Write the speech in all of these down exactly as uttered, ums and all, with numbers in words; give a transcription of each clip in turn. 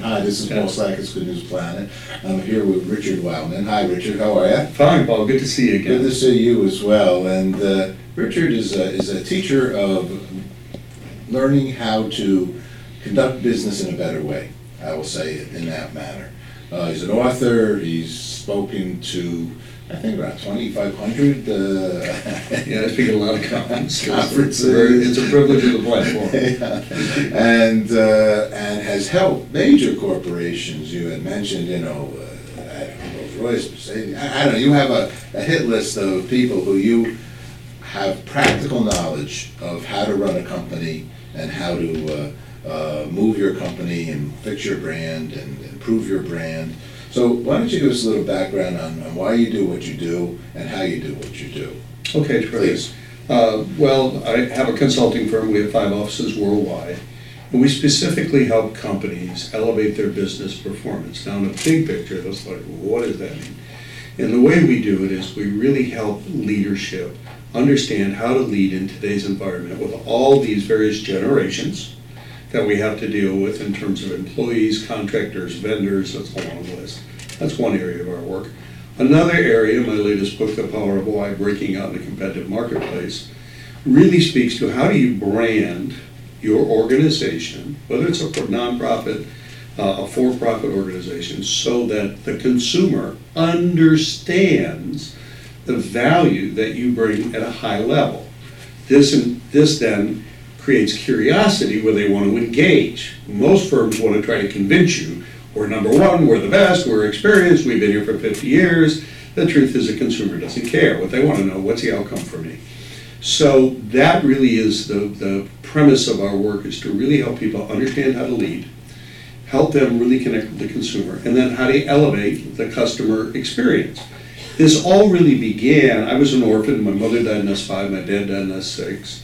Hi, this is Paul Slackis, Good News Planet. I'm here with Richard Wildman. Hi, Richard. How are you? Fine, Paul. Good to see you again. Good to see you as well. And uh, Richard is a, is a teacher of learning how to conduct business in a better way. I will say it in that manner. Uh, he's an author. He's spoken to, I think, around twenty-five hundred uh, yeah, I speak at a lot of conferences. conferences. It's a privilege of the platform. Yeah. And uh, and has helped major corporations. You had mentioned, you know, uh, I don't know, Rolls-Royce, Mercedes. I, I don't know. You have a, a hit list of people who you have practical knowledge of how to run a company and how to uh, uh, move your company and fix your brand and improve your brand. So why don't you give us a little background on, on why you do what you do and how you do what you do? Okay, please. Uh, well, I have a consulting firm. We have five offices worldwide. And we specifically help companies elevate their business performance. Now, in a big picture, that's like, what does that mean? And the way we do it is we really help leadership understand how to lead in today's environment with all these various generations that we have to deal with in terms of employees, contractors, vendors, that's a long list. That's one area of our work. Another area, my latest book, The Power of Why, Breaking Out in a Competitive Marketplace, really speaks to how do you brand your organization, whether it's a nonprofit, uh, a for-profit organization, so that the consumer understands the value that you bring at a high level. This, this then creates curiosity where they want to engage. Most firms want to try to convince you, we're number one, we're the best, we're experienced, we've been here for fifty years. The truth is the consumer doesn't care. What they want to know, what's the outcome for me? So that really is the, the premise of our work, is to really help people understand how to lead, help them really connect with the consumer, and then how to elevate the customer experience. This all really began, I was an orphan. My mother died in S five, my dad died in S six.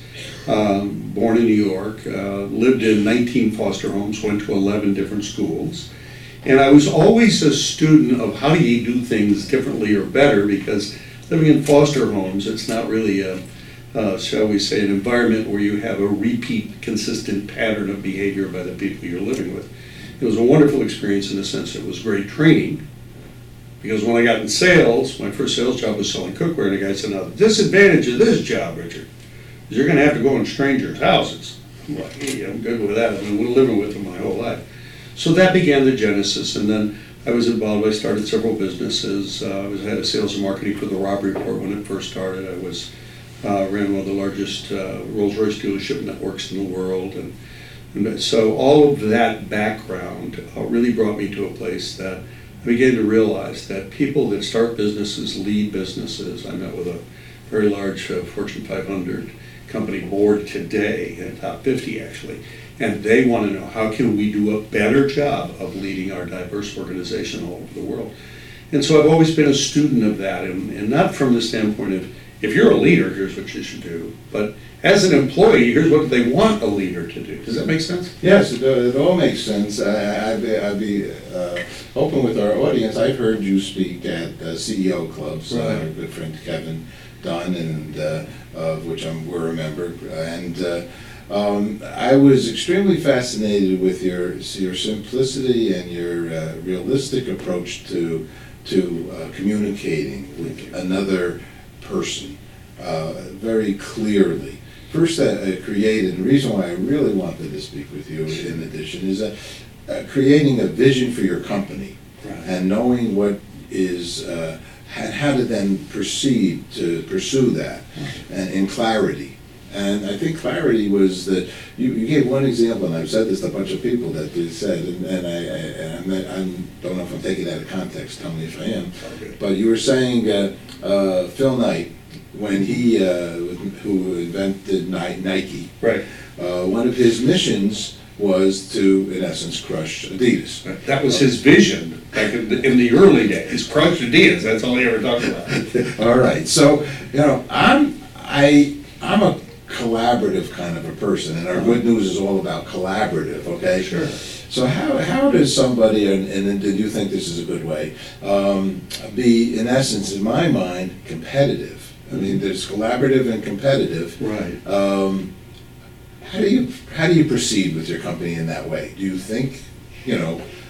Um, born in New York, uh, lived in nineteen foster homes, went to eleven different schools. And I was always a student of how do you do things differently or better, because living in foster homes, it's not really a, uh, shall we say, an environment where you have a repeat, consistent pattern of behavior by the people you're living with. It was a wonderful experience in the sense it was great training, because when I got in sales, my first sales job was selling cookware, and the guy said, now the disadvantage of this job, Richard, is you're going to have to go in strangers' houses. I'm like, hey, I'm good with that. I've been living with them my whole life. So that began the genesis, and then I was involved. I started several businesses. Uh, I was head of sales and marketing for the Robb Report when it first started. I was uh, ran one of the largest uh, Rolls-Royce dealership networks in the world, and, and so all of that background uh, really brought me to a place that I began to realize that people that start businesses lead businesses. I met with a very large uh, Fortune five hundred company board today, in top fifty actually, and they want to know how can we do a better job of leading our diverse organization all over the world. And so I've always been a student of that, and, and not from the standpoint of, if you're a leader, here's what you should do, but as an employee, here's what they want a leader to do. Does that make sense? Yes, it, it all makes sense. I, I'd be, I'd be uh, open with our audience. I've heard you speak at uh, C E O clubs. Right. Uh, our good friend Kevin Dunn, and uh, of which I'm, we're a member, and uh, um, I was extremely fascinated with your your simplicity and your uh, realistic approach to to uh, communicating with another person uh, very clearly. First, uh, created, and the reason why I really wanted to speak with you, in addition, is that uh, creating a vision for your company, Right. and knowing what is, uh, how, how to then proceed to pursue that, and in clarity. And I think clarity was that, you, you gave one example, and I've said this to a bunch of people that you said, and, and I, I, and I'm not, I don't know if I'm taking that out of context, tell me if I am, Okay. but you were saying uh, uh, Phil Knight, when he, uh, who invented Nike, Right. uh, one of his missions was to, in essence, crush Adidas. That was his vision back in the, in the early days. Crush Adidas, that's all he ever talked about. All right, so, you know, I'm, I, I'm a collaborative kind of a person, and our good news is all about collaborative, okay? Sure. So how, how does somebody, and, and did you think this is a good way, um, be, in essence, in my mind, competitive? I mean, there's collaborative and competitive. Right. Um, how do you how do you proceed with your company in that way? Do you think, you know,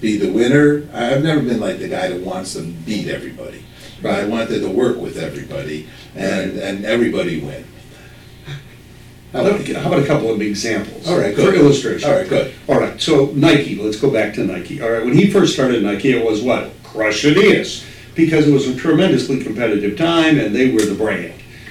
be the winner. I've never been like the guy that wants to beat everybody. Right. I wanted to work with everybody and, Right. and everybody win. How about, how about a couple of examples? All right, For good. illustration. All right, good. All right, so Nike, let's go back to Nike. All right, when he first started Nike, it was what? Crush Adidas, because it was a tremendously competitive time and they were the brand.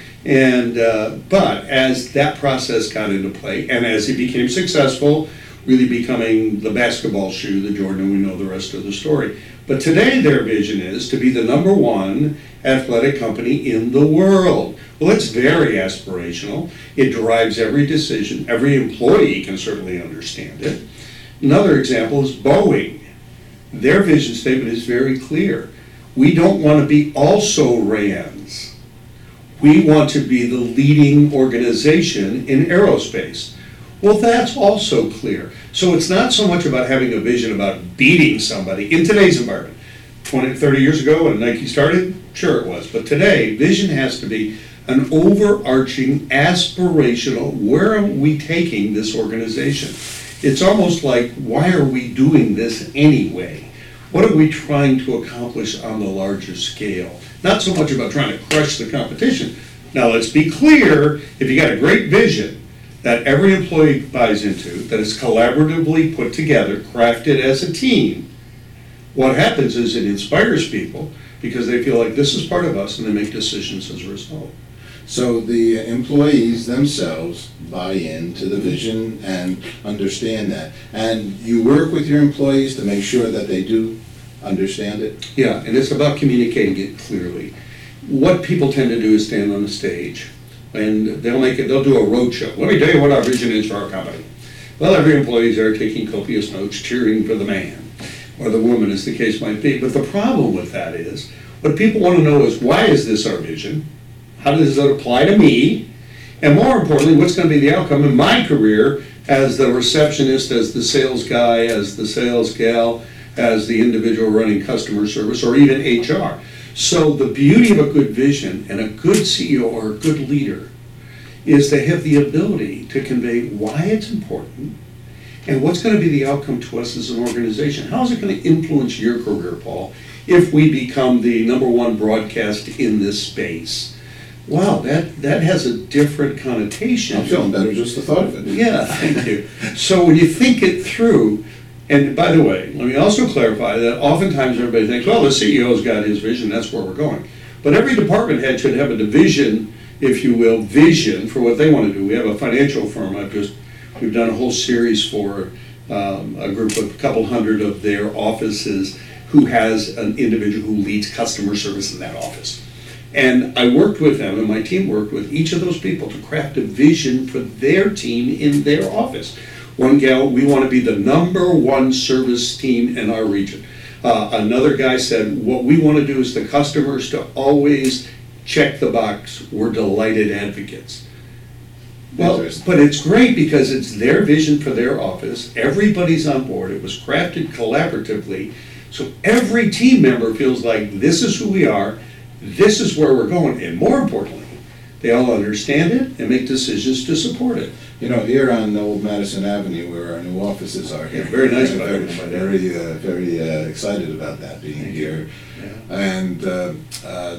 And, uh, but as that process got into play and as he became successful, really becoming the basketball shoe, the Jordan, and we know the rest of the story. But today their vision is to be the number one athletic company in the world. Well, it's very aspirational. It drives every decision. Every employee can certainly understand it. Another example is Boeing. Their vision statement is very clear. We don't want to be also-rans. We want to be the leading organization in aerospace. Well, that's also clear. So it's not so much about having a vision about beating somebody in today's environment. twenty, thirty years ago when Nike started, sure it was. But today, vision has to be an overarching, aspirational, where are we taking this organization? It's almost like, why are we doing this anyway? What are we trying to accomplish on the larger scale? Not so much about trying to crush the competition. Now, let's be clear, if you got a great vision that every employee buys into, that is collaboratively put together, crafted as a team, what happens is it inspires people because they feel like this is part of us and they make decisions as a result. So the employees themselves buy into the vision and understand that. And you work with your employees to make sure that they do understand it? Yeah, and it's about communicating it clearly. What people tend to do is stand on the stage and they'll make it, they'll do a road show. Let me tell you what our vision is for our company. Well, every employee's there taking copious notes, cheering for the man or the woman, as the case might be. But the problem with that is, what people want to know is, why is this our vision? How does it apply to me? And more importantly, what's going to be the outcome in my career as the receptionist, as the sales guy, as the sales gal, as the individual running customer service, or even H R. So the beauty of a good vision and a good C E O or a good leader is they have the ability to convey why it's important and what's going to be the outcome to us as an organization. How is it going to influence your career, Paul, if we become the number one broadcast in this space? Wow, that, that has a different connotation. I'm feeling better just the thought of it. Yeah, thank you. So when you think it through, and by the way, let me also clarify that oftentimes everybody thinks, well, the C E O's got his vision, that's where we're going. But every department head should have a division, if you will, vision for what they want to do. We have a financial firm, I've just, we've done a whole series for um, a group of a couple hundred of their offices who has an individual who leads customer service in that office. And I worked with them, and my team worked with each of those people to craft a vision for their team in their office. One gal, we want to be the number one service team in our region. Uh, another guy said, what we want to do is the customers to always check the box, we're delighted advocates. Well, but it's great because it's their vision for their office. Everybody's on board. It was crafted collaboratively. So every team member feels like this is who we are, this is where we're going, and more importantly, they all understand it and make decisions to support it. You know, here on Old Madison Avenue, where our new offices are here. Yeah, very nice I'm about very, it. very, uh, very uh, excited about that being Thank here. Yeah. And uh, uh,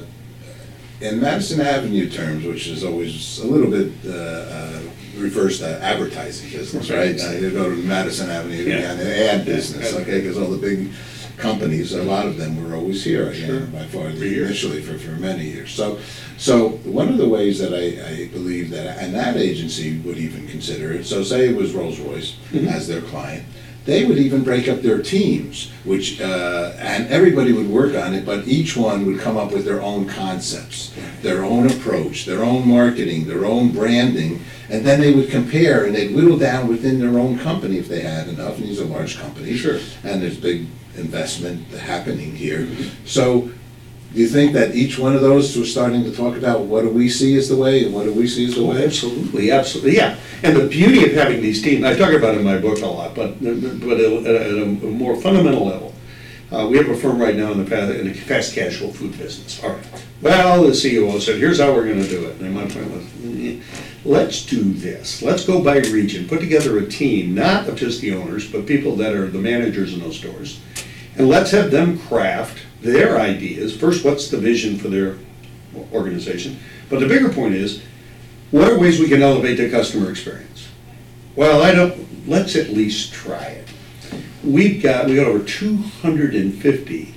in Madison Avenue terms, which is always a little bit uh, uh, refers to advertising business, right? Uh, you go to Madison Avenue, you're Yeah. in the ad business, Yeah. okay? Because all the big companies, a lot of them were always here, Sure. again, by far, For years. initially for, for many years. So, so one of the ways that I, I believe that an ad agency would even consider it, so say it was Rolls-Royce Mhm. as their client, they would even break up their teams, which, uh, and everybody would work on it, but each one would come up with their own concepts, their own approach, their own marketing, their own branding, and then they would compare and they'd whittle down within their own company if they had enough, and these are large companies. Sure. And there's big investment happening here. So, do you think that each one of those was starting to talk about what do we see as the way and what do we see as the Oh, way? absolutely, absolutely, yeah. And the beauty of having these teams, I talk about it in my book a lot, but, but at a, at a more fundamental level, uh, we have a firm right now in the fast, in the fast casual food business. All right. Well, the C E O said, here's how we're gonna do it. And my point was, eh, let's do this. Let's go by region, put together a team, not of just the owners, but people that are the managers in those stores. And let's have them craft their ideas. First, what's the vision for their organization? But the bigger point is, what are ways we can elevate the customer experience? Well, I don't, let's at least try it. We've got, we got over two hundred fifty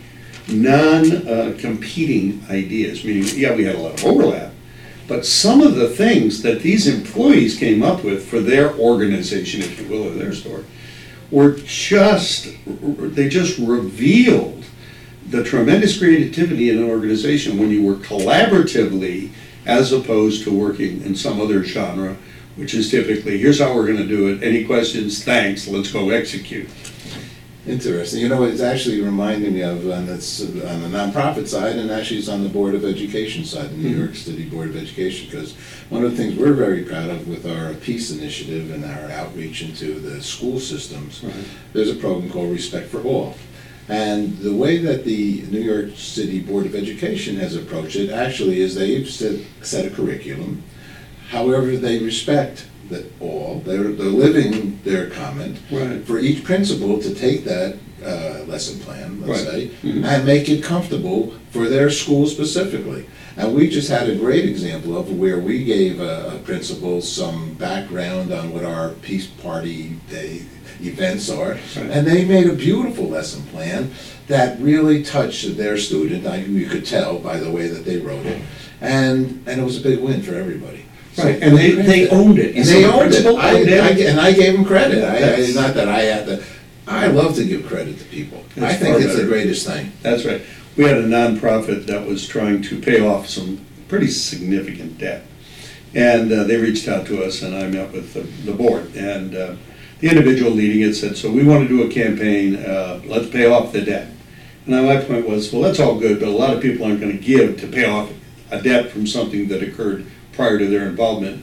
non-competing ideas, meaning, yeah, we had a lot of overlap, but some of the things that these employees came up with for their organization, if you will, or their store, were just, they just revealed the tremendous creativity in an organization when you work collaboratively as opposed to working in some other genre, which is typically, here's how we're going to do it. Any questions? Thanks. Let's go execute. Interesting. You know, it's actually reminding me of, and it's on the nonprofit side, and actually it's on the Board of Education side, the New Mm-hmm. York City Board of Education, because one of the things we're very proud of with our Peace Initiative and our outreach into the school systems, Right. there's a program called Respect for All. And the way that the New York City Board of Education has approached it actually is they've set, set a curriculum. However, they respect that all, they're, they're living their comment Right. for each principal to take that uh, lesson plan, let's Right. say, Mhm. and make it comfortable for their school specifically. And we just had a great example of where we gave a, a principal some background on what our Peace Party Day events are, Right. and they made a beautiful lesson plan that really touched their student. I, you could tell by the way that they wrote it, and and it was a big win for everybody. So- Right, and they, they owned it. and they So the owned it. principal I, owned it. I, and I gave them credit. I, I, That's- not that I had to. I love to give credit to people. I That's think far it's the better. greatest thing. That's right. We had a nonprofit that was trying to pay off some pretty significant debt. And uh, they reached out to us, and I met with the, the board. And uh, the individual leading it said, so we want to do a campaign, uh, let's pay off the debt. And now my point was, well, that's all good, but a lot of people aren't going to give to pay off a debt from something that occurred prior to their involvement.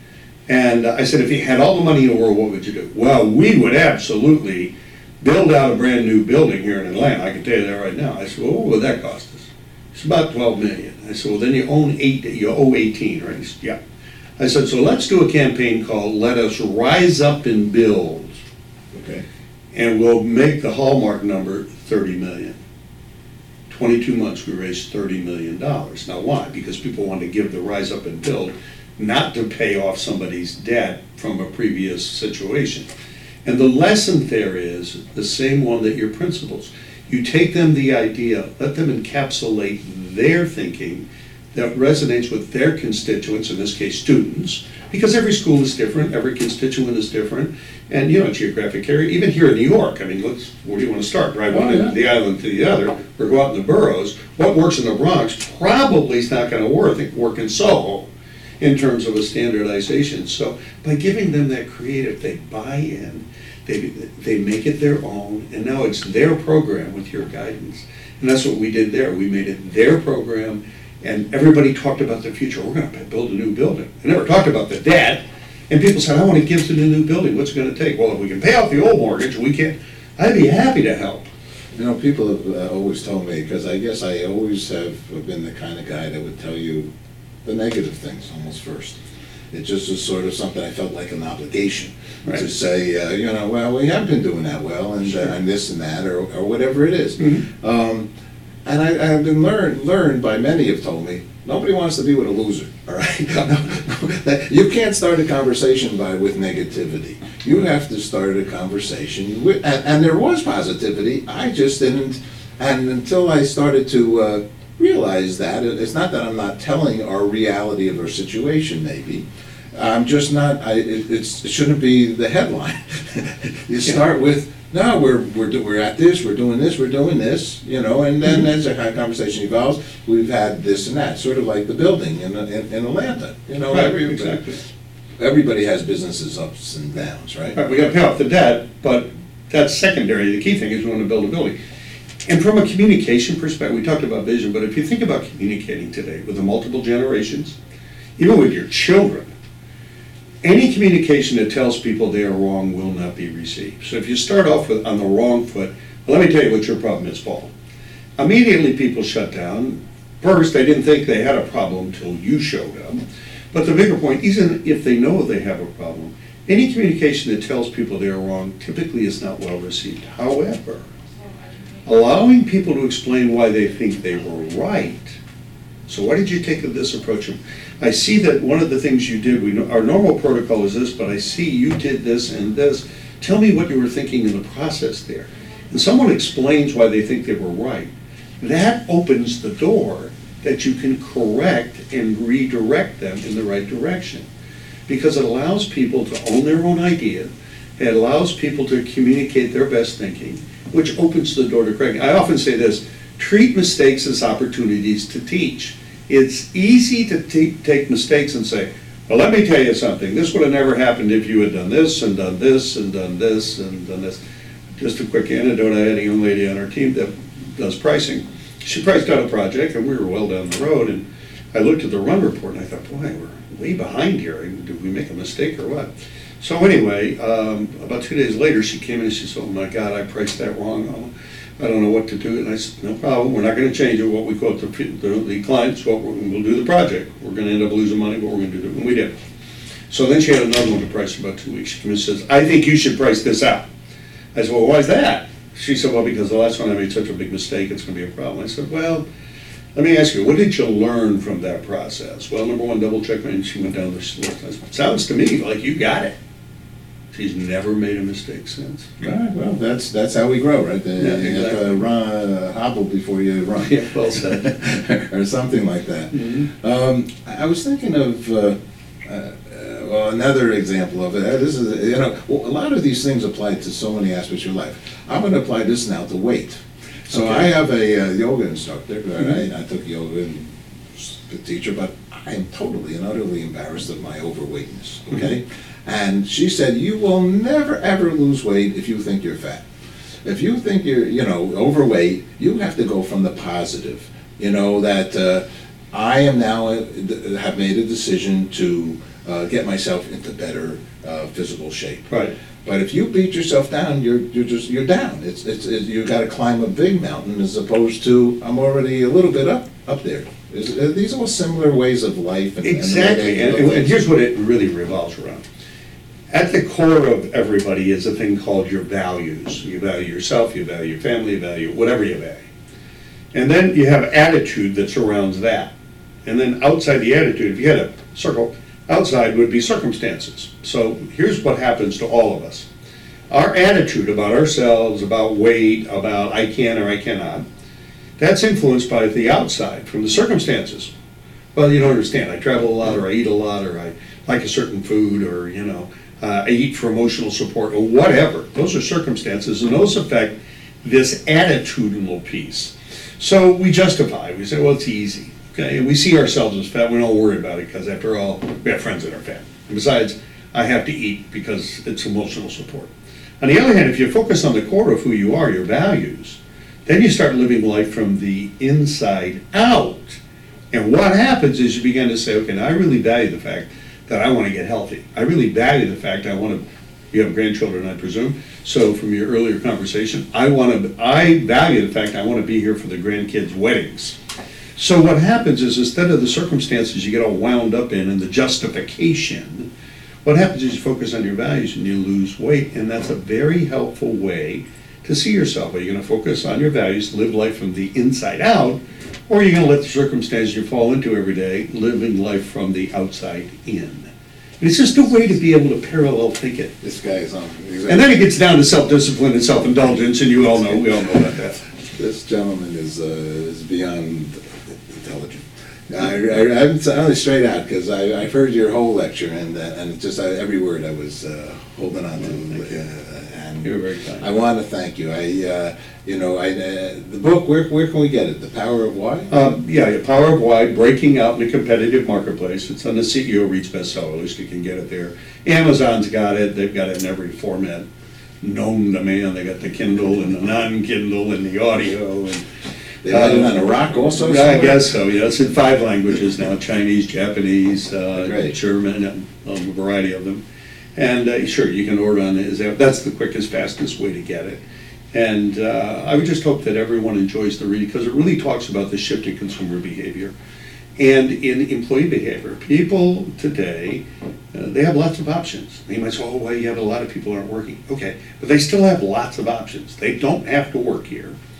And I said, if you had all the money in the world, what would you do? Well, we would absolutely build out a brand new building here in Atlanta. I can tell you that right now. I said, well, what would that cost us? It's about twelve million. I said, well, then you own eight, you owe eighteen, right? He said, yeah. I said, so let's do a campaign called Let Us Rise Up and Build. Okay. And we'll make the hallmark number thirty million. twenty-two months, we raised thirty million dollars. Now why? Because people want to give the Rise Up and Build, not to pay off somebody's debt from a previous situation. And the lesson there is the same one that your principals. You take them the idea, let them encapsulate their thinking that resonates with their constituents, in this case students, because every school is different, every constituent is different, and you know, geographic area, even here in New York, I mean, let's, where do you want to start? Drive one Oh, end yeah. of the island to the other, or go out in the boroughs. What works in the Bronx probably is not going to work, work in Soho in terms of a standardization. So by giving them that creative, they buy in, they, they make it their own, and now it's their program with your guidance. And that's what we did there. We made it their program, and everybody talked about the future. We're going to build a new building. They never talked about the debt. And people said, I want to give to the new building. What's it going to take? Well, if we can pay off the old mortgage, we can. I'd be happy to help. You know, people have uh, always told me, because I guess I always have been the kind of guy that would tell you the negative things almost first. It just was sort of something I felt like an obligation Right. to say, uh, you know, well, we haven't been doing that well, and, Sure. uh, and this and that, or, or whatever it is. Mhm. Um, and I, I've been learned, learned by many have told me, nobody wants to be with a loser, all right? No, no, that- you can't start a conversation by, with negativity. You have to start a conversation with, and, and there was positivity, I just didn't, and until I started to uh, realize that, it- it's not that I'm not telling our reality of our situation maybe, I'm just not, I, it, it's, it shouldn't be the headline. You start with, no, we're, we're, do- we're at this, we're doing this, we're doing this, you know, and then as the kind of conversation evolves, we've had this and that, sort of like the building in, in, in Atlanta, you know, Right, every- exactly. everybody has businesses ups and downs, right? Right, we got to pay off the debt, but that's secondary. The key thing is we want to build a building. And from a communication perspective, we talked about vision, but if you think about communicating today with the multiple generations, even with your children, any communication that tells people they are wrong will not be received. So if you start off with on the wrong foot, well, let me tell you what your problem is, Paul. Immediately people shut down. First, they didn't think they had a problem until you showed up. But the bigger point, even if they know they have a problem, any communication that tells people they're wrong typically is not well received. However, allowing people to explain why they think they were right. So why did you take this approach? I see that one of the things you did, we know, our normal protocol is this, but I see you did this and this. Tell me what you were thinking in the process there. And someone explains why they think they were right. That opens the door that you can correct and redirect them in the right direction. Because it allows people to own their own idea. It allows people to communicate their best thinking, which opens the door to correcting. I often say this, treat mistakes as opportunities to teach. It's easy to t- take mistakes and say, well, let me tell you something. This would have never happened if you had done this and done this and done this and done this. Just a quick anecdote, I had a young lady on our team that does pricing. She priced out a project and we were well down the road, and I looked at the run report and I thought, boy, we're way behind here. Did we make a mistake or what? So anyway, um, about two days later, she came in and she said, oh my God, I priced that wrong. I don't know what to do. And I said, no problem, we're not going to change it. What we quote the, the, the clients, what we're, we'll do the project. We're going to end up losing money, but we're going to do it. And we did. So then she had another one to price in about two weeks. She came and says, I think you should price this out. I said, well, why is that? She said, well, because the last one I made such a big mistake, it's going to be a problem. I said, well, let me ask you, what did you learn from that process? Well, number one, double check, and she went down the list. I said, sounds to me like you got it. She's never made a mistake since. All right, well, that's that's how we grow, right? Uh, Yeah, you have exactly. to run, uh, hobble before you run. Yeah, well said. Or something like that. Mhm. Um, I was thinking of uh, uh, well, another example of it. Uh, This is, you know, well, a lot of these things apply to so many aspects of your life. I'm going to apply this now to weight. So Okay. I have a uh, yoga instructor. Mhm. I, I took yoga and a teacher, but I am totally and utterly embarrassed of my overweightness. Okay. And she said, you will never, ever lose weight if you think you're fat. If you think you're, you know, overweight, you have to go from the positive. You know, that uh, I am now, uh, have made a decision to uh, get myself into better uh, physical shape. Right. But if you beat yourself down, you're, you're just, you're down. It's, it's, it, you gotta climb a big mountain as opposed to, I'm already a little bit up, up there. Is, are these all similar ways of life? And, Exactly, and, the way and, they and do things? here's what it really revolves around. At the core of everybody is a thing called your values. You value yourself, you value your family, you value whatever you value. And then you have attitude that surrounds that. And then outside the attitude, if you had a circle, outside would be circumstances. So here's what happens to all of us. Our attitude about ourselves, about weight, about I can or I cannot, that's influenced by the outside, from the circumstances. Well, you don't understand. I travel a lot, or I eat a lot, or I like a certain food, or, you know, uh, I eat for emotional support, or whatever. Those are circumstances, and those affect this attitudinal piece. So we justify. We say, well, it's easy. Okay, and we see ourselves as fat. We don't worry about it because, after all, we have friends that are fat. And besides, I have to eat because it's emotional support. On the other hand, if you focus on the core of who you are, your values, then you start living life from the inside out. And what happens is you begin to say, okay, now I really value the fact that I want to get healthy. I really value the fact I want to, you have grandchildren, I presume. So from your earlier conversation, I want to, I value the fact I want to be here for the grandkids' weddings. So what happens is, instead of the circumstances you get all wound up in and the justification, what happens is you focus on your values and you lose weight. And that's a very helpful way to see yourself. Are you going to focus on your values, live life from the inside out, or are you going to let the circumstances you fall into every day, living life from the outside in? And it's just a way to be able to parallel think it. This guy is on. Exactly. And then it gets down to self-discipline and self-indulgence, and you all know, we all know about that. This gentleman is uh, is beyond intelligent. I, I, I'm telling you straight out because I I've heard your whole lecture, and uh, and just uh, every word I was uh, holding on to. Thank you. Uh, and You're very kind. I want to thank you. I uh, you know I uh, the book. Where where can we get it? The Power of Why. Um, yeah, the Power of Why, Breaking Out in a Competitive Marketplace. It's on the C E O Reach bestseller list. You can get it there. Amazon's got it. They've got it in every format known to man. They got the Kindle and the non-Kindle and the audio. And They write it on a rock also. I somewhere? guess so. Yeah, it's in five languages now: Chinese, Japanese, uh, Great. German, and um, a variety of them. And uh, sure, you can order on it. That's the quickest, fastest way to get it. And uh, I would just hope that everyone enjoys the reading, because it really talks about the shift in consumer behavior and in employee behavior. People today, uh, they have lots of options. You might say, oh, well, you have a lot of people aren't working. Okay, but they still have lots of options. They don't have to work here.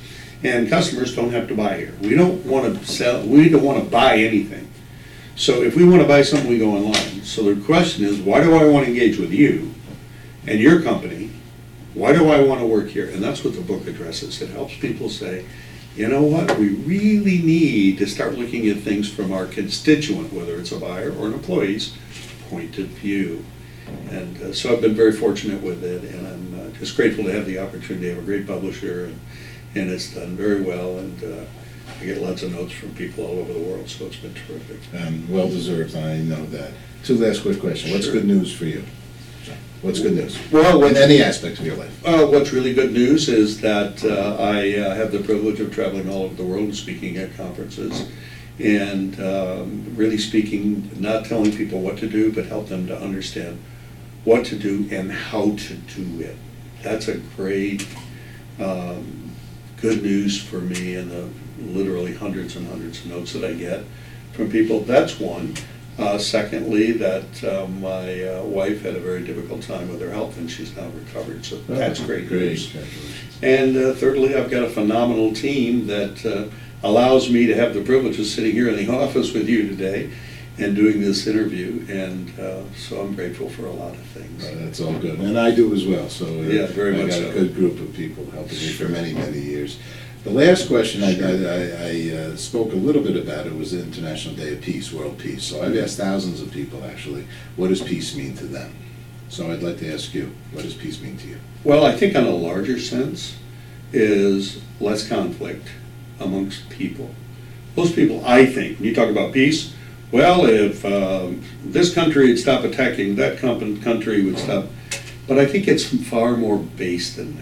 And customers don't have to buy here. We don't want to sell, we don't want to buy anything. So if we want to buy something, we go online. So the question is, why do I want to engage with you and your company? Why do I want to work here? And that's what the book addresses. It helps people say, you know what, we really need to start looking at things from our constituent, whether it's a buyer or an employee's point of view. And uh, so I've been very fortunate with it, and I'm uh, just grateful to have the opportunity to have a great publisher, and, and it's done very well, and uh, I get lots of notes from people all over the world, so it's been terrific. Um, well deserved, I know that. Two last quick questions. What's Sure. good news for you? What's good news? Well, In any aspect of your life. Uh, what's really good news is that uh, I uh, have the privilege of traveling all over the world and speaking at conferences, and um, really speaking, not telling people what to do, but help them to understand what to do and how to do it. That's a great, um, good news for me, and the literally hundreds and hundreds of notes that I get from people. That's one. Uh, secondly, that uh, my uh, wife had a very difficult time with her health, and she's now recovered, so that's great Great, news. congratulations. And uh, thirdly, I've got a phenomenal team that uh, allows me to have the privilege of sitting here in the office with you today and doing this interview, and uh, so I'm grateful for a lot of things. Uh, That's all good, and I do as well, so. uh, Yeah, very much I got a so. good group of people helping me for many, many years. The last question, I, I, I I, uh, spoke a little bit about it, was the International Day of Peace, World Peace. So I've asked thousands of people, actually, what does peace mean to them? So I'd like to ask you, what does peace mean to you? Well, I think on a larger sense is less conflict amongst people. Most people, I think, when you talk about peace, well, if um, this country would stop attacking, that com- country would stop. But I think it's far more based than that.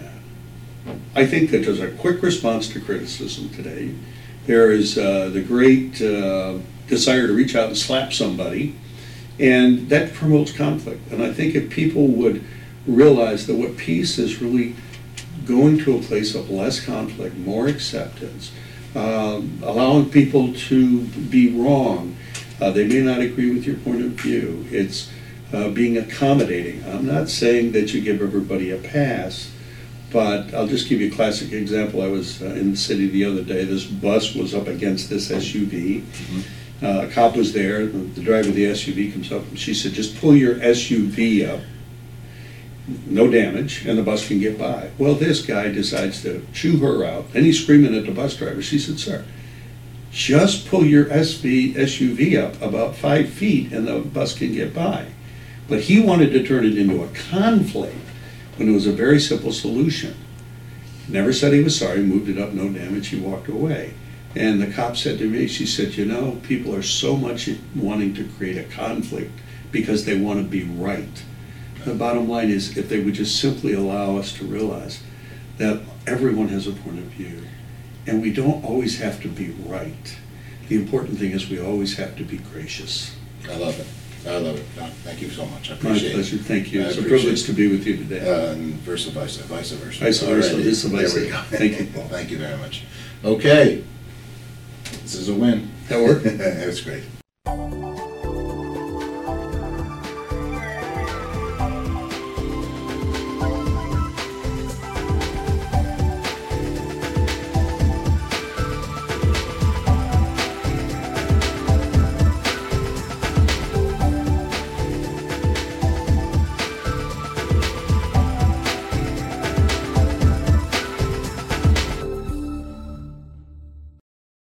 I think that there's a quick response to criticism today. There is uh, the great uh, desire to reach out and slap somebody, and that promotes conflict. And I think if people would realize that what peace is really going to a place of less conflict, more acceptance, um, allowing people to be wrong. Uh, they may not agree with your point of view. It's uh, being accommodating. I'm not saying that you give everybody a pass, but I'll just give you a classic example. I was uh, in the city the other day. This bus was up against this S U V. Mm-hmm. Uh, a cop was there. The, the driver of the S U V comes up, and she said, just pull your S U V up. No damage, and the bus can get by. Well, this guy decides to chew her out. Then he's screaming at the bus driver. She said, sir, just pull your S U V up about five feet and the bus can get by. But he wanted to turn it into a conflict when it was a very simple solution. Never said he was sorry, moved it up, no damage, he walked away. And the cop said to me, she said, you know, people are so much wanting to create a conflict because they want to be right. The bottom line is, if they would just simply allow us to realize that everyone has a point of view, and we don't always have to be right. The important thing is we always have to be gracious. I love it. I love it. No, thank you so much. I appreciate it. My pleasure. Thank you. I It's a appreciate privilege it. to be with you today. Uh, and versa versa, vice versa. Vice versa, Alrighty. vice versa. There we go. Thank you. Well, thank you very much. Okay. This is a win. That work? That's great.